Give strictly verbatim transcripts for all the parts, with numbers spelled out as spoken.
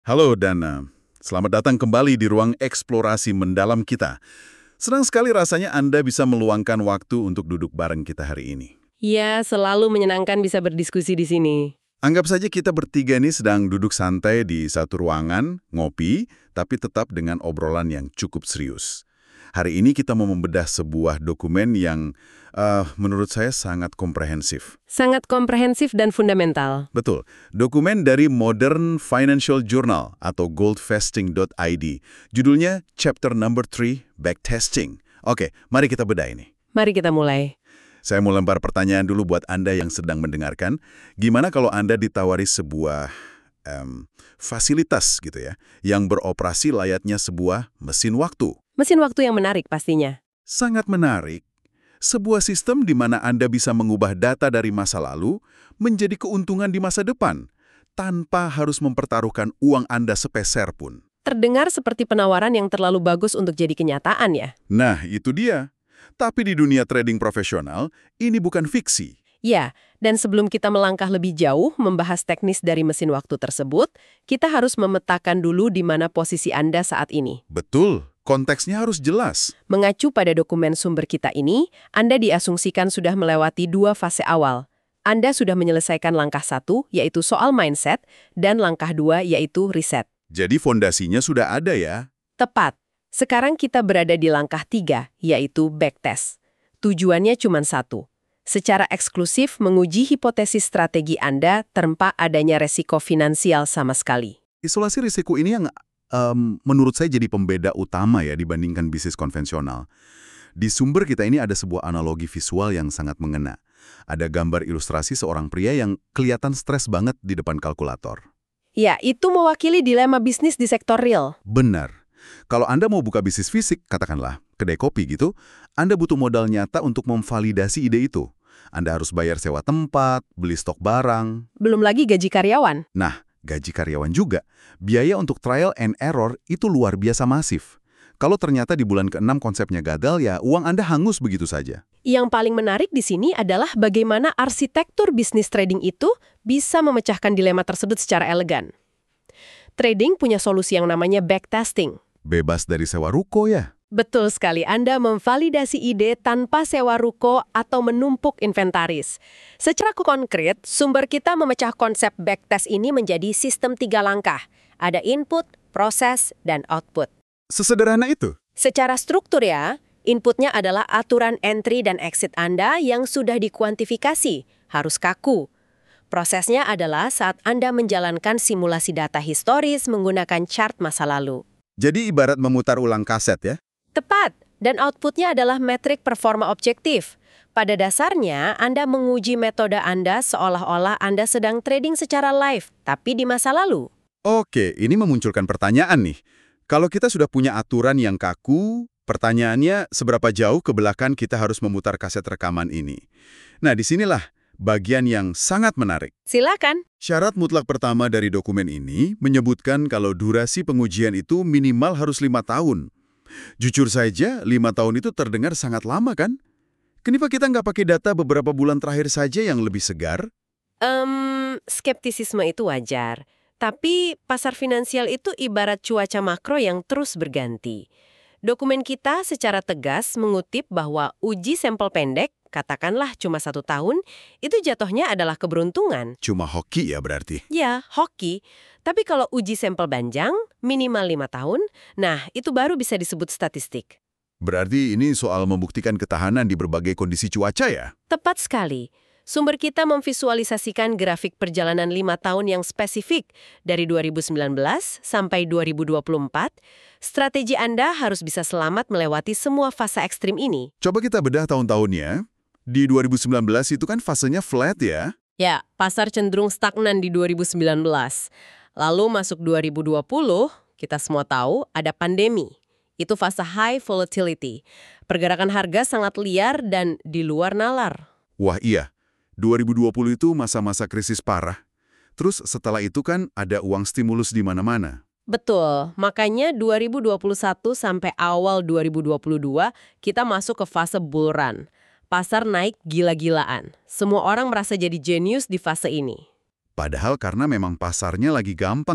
Halo dan eh, selamat datang kembali di ruang eksplorasi mendalam kita. Senang sekali rasanya Anda bisa meluangkan waktu untuk duduk bareng kita hari ini. Ya, selalu menyenangkan bisa berdiskusi di sini. Anggap saja kita bertiga ini sedang duduk santai di satu ruangan, ngopi, tapi tetap dengan obrolan yang cukup serius. Hari ini kita mau membedah sebuah dokumen yang eh, menurut saya sangat komprehensif. Sangat komprehensif dan fundamental. Betul, dokumen dari Modern Financial Journal atau goldfesting dot I D. Judulnya Chapter Number three, Backtesting. Oke, mari kita bedah ini. Mari kita mulai. Saya mau lempar pertanyaan dulu buat Anda yang sedang mendengarkan. Gimana kalau Anda ditawari sebuah em, fasilitas gitu ya, yang beroperasi layaknya sebuah mesin waktu? Mesin waktu yang menarik pastinya. Sangat menarik. Sebuah sistem di mana Anda bisa mengubah data dari masa lalu menjadi keuntungan di masa depan, tanpa harus mempertaruhkan uang Anda sepeser pun. Terdengar seperti penawaran yang terlalu bagus untuk jadi kenyataan ya? Nah, itu dia. Tapi di dunia trading profesional, ini bukan fiksi. Ya, dan sebelum kita melangkah lebih jauh membahas teknis dari mesin waktu tersebut, kita harus memetakan dulu di mana posisi Anda saat ini. Betul, konteksnya harus jelas. Mengacu pada dokumen sumber kita ini, Anda diasumsikan sudah melewati dua fase awal. Anda sudah menyelesaikan langkah satu, yaitu soal mindset, dan langkah dua, yaitu riset. Jadi fondasinya sudah ada ya. Tepat. Sekarang kita berada di langkah tiga, yaitu backtest. Tujuannya cuma satu. Secara eksklusif menguji hipotesis strategi Anda tanpa adanya resiko finansial sama sekali. Isolasi risiko ini yang em, menurut saya jadi pembeda utama ya dibandingkan bisnis konvensional. Di sumber kita ini ada sebuah analogi visual yang sangat mengena. Ada gambar ilustrasi seorang pria yang kelihatan stres banget di depan kalkulator. Ya, itu mewakili dilema bisnis di sektor real. Benar. Kalau Anda mau buka bisnis fisik, katakanlah kedai kopi gitu, Anda butuh modal nyata untuk memvalidasi ide itu. Anda harus bayar sewa tempat, beli stok barang. Belum lagi gaji karyawan. Nah, gaji karyawan juga. Biaya untuk trial and error itu luar biasa masif. Kalau ternyata di bulan keenam konsepnya gagal, ya uang Anda hangus begitu saja. Yang paling menarik di sini adalah bagaimana arsitektur bisnis trading itu bisa memecahkan dilema tersebut secara elegan. Trading punya solusi yang namanya backtesting. Bebas dari sewa ruko ya? Betul sekali, Anda memvalidasi ide tanpa sewa ruko atau menumpuk inventaris. Secara konkret, sumber kita memecah konsep backtest ini menjadi sistem tiga langkah. Ada input, proses, dan output. Sesederhana itu? Secara struktur ya, inputnya adalah aturan entry dan exit Anda yang sudah dikuantifikasi, harus kaku. Prosesnya adalah saat Anda menjalankan simulasi data historis menggunakan chart masa lalu. Jadi ibarat memutar ulang kaset ya? Tepat, dan outputnya adalah metrik performa objektif. Pada dasarnya, Anda menguji metode Anda seolah-olah Anda sedang trading secara live, tapi di masa lalu. Oke, ini memunculkan pertanyaan nih. Kalau kita sudah punya aturan yang kaku, pertanyaannya seberapa jauh ke belakang kita harus memutar kaset rekaman ini. Nah, disinilah bagian yang sangat menarik. Silakan. Syarat mutlak pertama dari dokumen ini menyebutkan kalau durasi pengujian itu minimal harus lima tahun. Jujur saja, lima tahun itu terdengar sangat lama kan? Kenapa kita nggak pakai data beberapa bulan terakhir saja yang lebih segar? Um, skeptisisme itu wajar. Tapi pasar finansial itu ibarat cuaca makro yang terus berganti. Dokumen kita secara tegas mengutip bahwa uji sampel pendek, katakanlah cuma satu tahun, itu jatuhnya adalah keberuntungan. Cuma hoki ya berarti? Ya, hoki. Tapi kalau uji sampel panjang, minimal lima tahun, nah itu baru bisa disebut statistik. Berarti ini soal membuktikan ketahanan di berbagai kondisi cuaca ya? Tepat sekali. Sumber kita memvisualisasikan grafik perjalanan lima tahun yang spesifik dari dua ribu sembilan belas sampai dua ribu dua puluh empat. Strategi Anda harus bisa selamat melewati semua fase ekstrim ini. Coba kita bedah tahun-tahunnya. Di dua ribu sembilan belas itu kan fasenya flat ya? Ya, pasar cenderung stagnan di dua ribu sembilan belas. Lalu masuk dua ribu dua puluh, kita semua tahu ada pandemi. Itu fase high volatility. Pergerakan harga sangat liar dan di luar nalar. Wah iya. dua ribu dua puluh itu masa-masa krisis parah. Terus setelah itu kan ada uang stimulus di mana-mana. Betul, makanya dua ribu dua puluh satu sampai awal dua ribu dua puluh dua kita masuk ke fase bull run. Pasar naik gila-gilaan. Semua orang merasa jadi jenius di fase ini. Padahal karena memang pasarnya lagi gampang ya.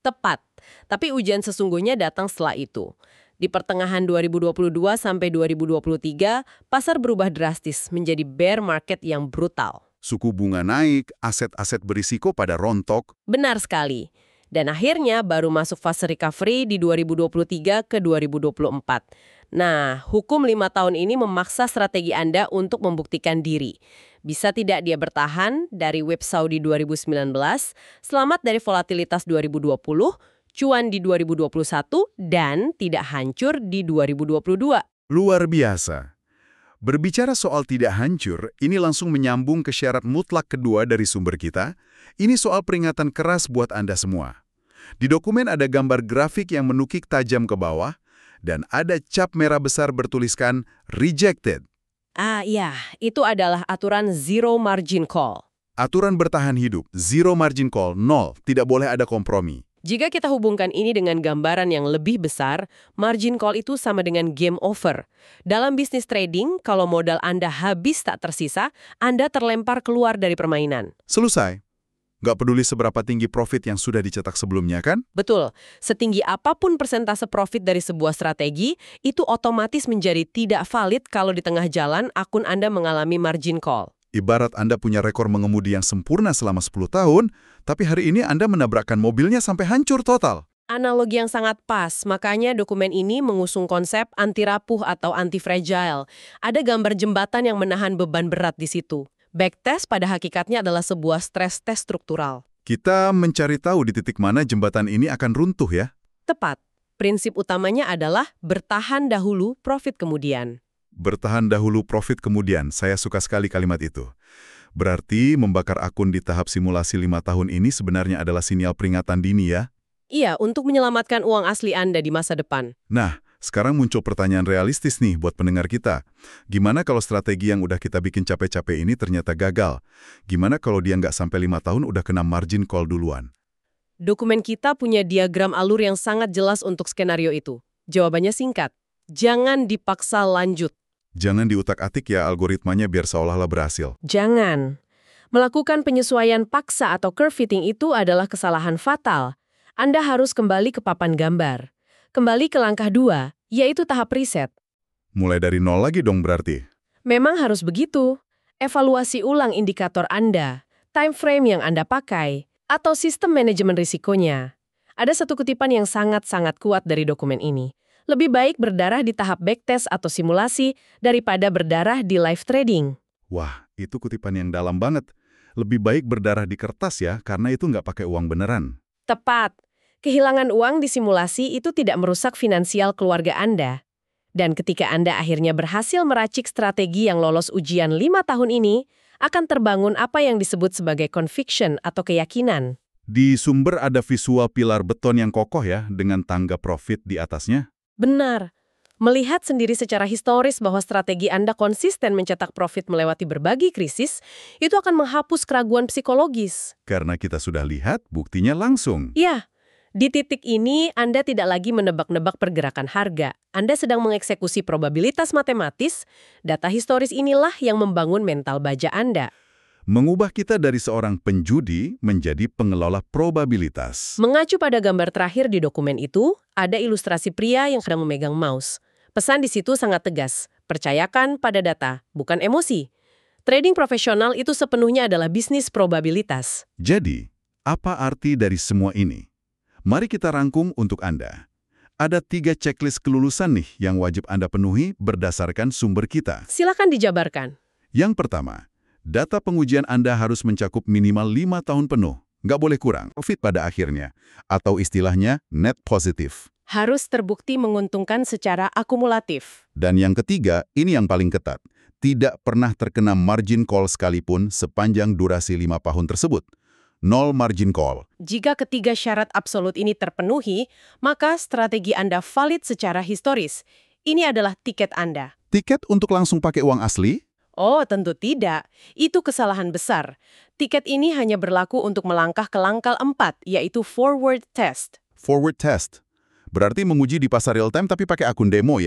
Tepat. Tapi ujian sesungguhnya datang setelah itu. Di pertengahan dua ribu dua puluh dua sampai dua ribu dua puluh tiga, pasar berubah drastis menjadi bear market yang brutal. Suku bunga naik, aset-aset berisiko pada rontok. Benar sekali. Dan akhirnya baru masuk fase recovery di dua ribu dua puluh tiga ke dua ribu dua puluh empat. Nah, hukum lima tahun ini memaksa strategi Anda untuk membuktikan diri. Bisa tidak dia bertahan dari wave Saudi dua ribu sembilan belas, selamat dari volatilitas dua ribu dua puluh, cuan di dua ribu dua puluh satu, dan tidak hancur di dua ribu dua puluh dua. Luar biasa. Berbicara soal tidak hancur, ini langsung menyambung ke syarat mutlak kedua dari sumber kita. Ini soal peringatan keras buat Anda semua. Di dokumen ada gambar grafik yang menukik tajam ke bawah, dan ada cap merah besar bertuliskan rejected. Ah iya, itu adalah aturan zero margin call. Aturan bertahan hidup, zero margin call, nol, tidak boleh ada kompromi. Jika kita hubungkan ini dengan gambaran yang lebih besar, margin call itu sama dengan game over. Dalam bisnis trading, kalau modal Anda habis tak tersisa, Anda terlempar keluar dari permainan. Selesai. Nggak peduli seberapa tinggi profit yang sudah dicetak sebelumnya, kan? Betul. Setinggi apapun persentase profit dari sebuah strategi, itu otomatis menjadi tidak valid kalau di tengah jalan akun Anda mengalami margin call. Ibarat Anda punya rekor mengemudi yang sempurna selama sepuluh tahun, tapi hari ini Anda menabrakkan mobilnya sampai hancur total. Analogi yang sangat pas, makanya dokumen ini mengusung konsep anti rapuh atau anti fragile. Ada gambar jembatan yang menahan beban berat di situ. Backtest pada hakikatnya adalah sebuah stress test struktural. Kita mencari tahu di titik mana jembatan ini akan runtuh ya. Tepat. Prinsip utamanya adalah bertahan dahulu, profit kemudian. Bertahan dahulu, profit kemudian. Saya suka sekali kalimat itu. Berarti membakar akun di tahap simulasi lima tahun ini sebenarnya adalah sinyal peringatan dini ya? Iya, untuk menyelamatkan uang asli Anda di masa depan. Nah, sekarang muncul pertanyaan realistis nih buat pendengar kita. Gimana kalau strategi yang udah kita bikin capek-capek ini ternyata gagal? Gimana kalau dia nggak sampai lima tahun udah kena margin call duluan? Dokumen kita punya diagram alur yang sangat jelas untuk skenario itu. Jawabannya singkat. Jangan dipaksa lanjut. Jangan diutak-atik ya algoritmanya biar seolah-olah berhasil. Jangan. Melakukan penyesuaian paksa atau curve fitting itu adalah kesalahan fatal. Anda harus kembali ke papan gambar. Kembali ke langkah dua, yaitu tahap riset. Mulai dari nol lagi dong berarti? Memang harus begitu. Evaluasi ulang indikator Anda, time frame yang Anda pakai, atau sistem manajemen risikonya. Ada satu kutipan yang sangat-sangat kuat dari dokumen ini. Lebih baik berdarah di tahap backtest atau simulasi daripada berdarah di live trading. Wah, itu kutipan yang dalam banget. Lebih baik berdarah di kertas ya, karena itu nggak pakai uang beneran. Tepat. Kehilangan uang di simulasi itu tidak merusak finansial keluarga Anda. Dan ketika Anda akhirnya berhasil meracik strategi yang lolos ujian lima tahun ini, akan terbangun apa yang disebut sebagai conviction atau keyakinan. Di sumber ada visual pilar beton yang kokoh ya, dengan tangga profit di atasnya. Benar. Melihat sendiri secara historis bahwa strategi Anda konsisten mencetak profit melewati berbagai krisis, itu akan menghapus keraguan psikologis. Karena kita sudah lihat buktinya langsung. Iya. Di titik ini, Anda tidak lagi menebak-nebak pergerakan harga. Anda sedang mengeksekusi probabilitas matematis. Data historis inilah yang membangun mental baja Anda. Mengubah kita dari seorang penjudi menjadi pengelola probabilitas. Mengacu pada gambar terakhir di dokumen itu, ada ilustrasi pria yang sedang memegang mouse. Pesan di situ sangat tegas. Percayakan pada data, bukan emosi. Trading profesional itu sepenuhnya adalah bisnis probabilitas. Jadi, apa arti dari semua ini? Mari kita rangkum untuk Anda. Ada tiga checklist kelulusan nih yang wajib Anda penuhi berdasarkan sumber kita. Silakan dijabarkan. Yang pertama, data pengujian Anda harus mencakup minimal lima tahun penuh. Nggak boleh kurang, profit pada akhirnya. Atau istilahnya net positif. Harus terbukti menguntungkan secara akumulatif. Dan yang ketiga, ini yang paling ketat. Tidak pernah terkena margin call sekalipun sepanjang durasi lima tahun tersebut. Nol margin call. Jika ketiga syarat absolut ini terpenuhi, maka strategi Anda valid secara historis. Ini adalah tiket Anda. Tiket untuk langsung pakai uang asli? Oh, tentu tidak. Itu kesalahan besar. Tiket ini hanya berlaku untuk melangkah ke langkah empat, yaitu forward test. Forward test. Berarti menguji di pasar real time tapi pakai akun demo ya?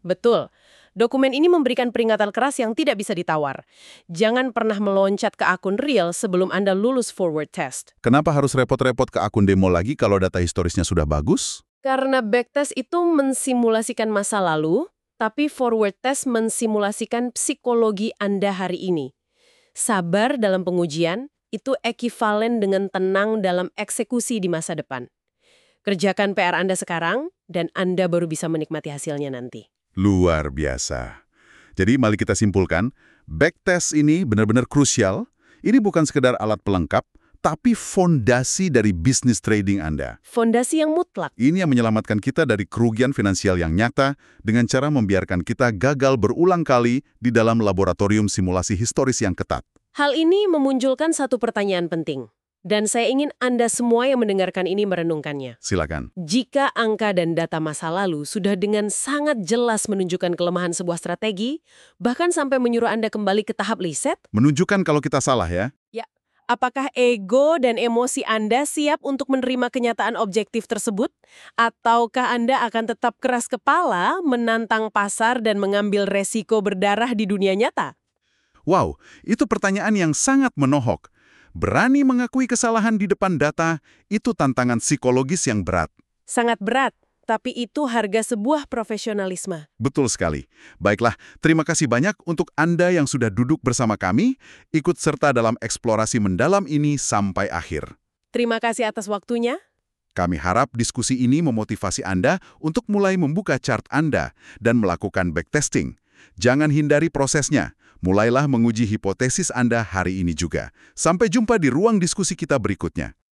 Betul. Dokumen ini memberikan peringatan keras yang tidak bisa ditawar. Jangan pernah meloncat ke akun real sebelum Anda lulus forward test. Kenapa harus repot-repot ke akun demo lagi kalau data historisnya sudah bagus? Karena backtest itu mensimulasikan masa lalu, tapi forward test mensimulasikan psikologi Anda hari ini. Sabar dalam pengujian itu ekivalen dengan tenang dalam eksekusi di masa depan. Kerjakan P R Anda sekarang, dan Anda baru bisa menikmati hasilnya nanti. Luar biasa. Jadi mari kita simpulkan, backtest ini benar-benar krusial. Ini bukan sekedar alat pelengkap, tapi fondasi dari bisnis trading Anda. Fondasi yang mutlak. Ini yang menyelamatkan kita dari kerugian finansial yang nyata dengan cara membiarkan kita gagal berulang kali di dalam laboratorium simulasi historis yang ketat. Hal ini memunculkan satu pertanyaan penting. Dan saya ingin Anda semua yang mendengarkan ini merenungkannya. Silakan. Jika angka dan data masa lalu sudah dengan sangat jelas menunjukkan kelemahan sebuah strategi, bahkan sampai menyuruh Anda kembali ke tahap riset, Menunjukkan kalau kita salah ya. ya, apakah ego dan emosi Anda siap untuk menerima kenyataan objektif tersebut? Ataukah Anda akan tetap keras kepala, menantang pasar dan mengambil resiko berdarah di dunia nyata? Wow, itu pertanyaan yang sangat menohok. Berani mengakui kesalahan di depan data, itu tantangan psikologis yang berat. Sangat berat, tapi itu harga sebuah profesionalisme. Betul sekali. Baiklah, terima kasih banyak untuk Anda yang sudah duduk bersama kami, ikut serta dalam eksplorasi mendalam ini sampai akhir. Terima kasih atas waktunya. Kami harap diskusi ini memotivasi Anda untuk mulai membuka chart Anda dan melakukan backtesting. Jangan hindari prosesnya. Mulailah menguji hipotesis Anda hari ini juga. Sampai jumpa di ruang diskusi kita berikutnya.